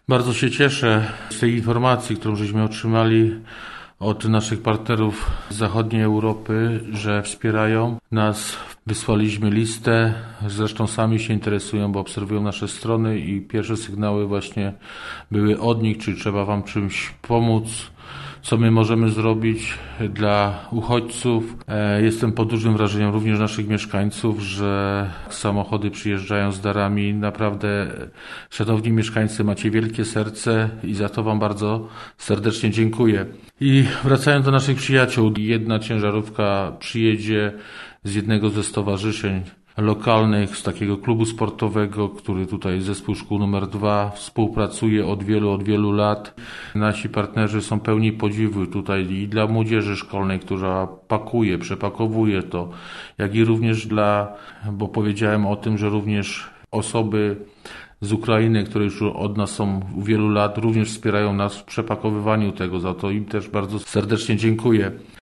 Bardzo się cieszę z tej informacji, którą żeśmy otrzymali od naszych partnerów z zachodniej Europy, że wspierają nas. Wysłaliśmy listę, zresztą sami się interesują, bo obserwują nasze strony i pierwsze sygnały właśnie były od nich, czy trzeba wam czymś pomóc, co my możemy zrobić dla uchodźców. Jestem pod dużym wrażeniem również naszych mieszkańców, że samochody przyjeżdżają z darami. Naprawdę, szanowni mieszkańcy, macie wielkie serce i za to wam bardzo serdecznie dziękuję. I wracając do naszych przyjaciół, jedna ciężarówka przyjedzie z jednego ze stowarzyszeń lokalnych, z takiego klubu sportowego, który tutaj zespół szkół numer 2 współpracuje od wielu lat. Nasi partnerzy są pełni podziwu tutaj i dla młodzieży szkolnej, która pakuje, przepakowuje to, jak i również bo powiedziałem o tym, że również osoby z Ukrainy, które już od nas są wielu lat, również wspierają nas w przepakowywaniu tego. Za to im też bardzo serdecznie dziękuję.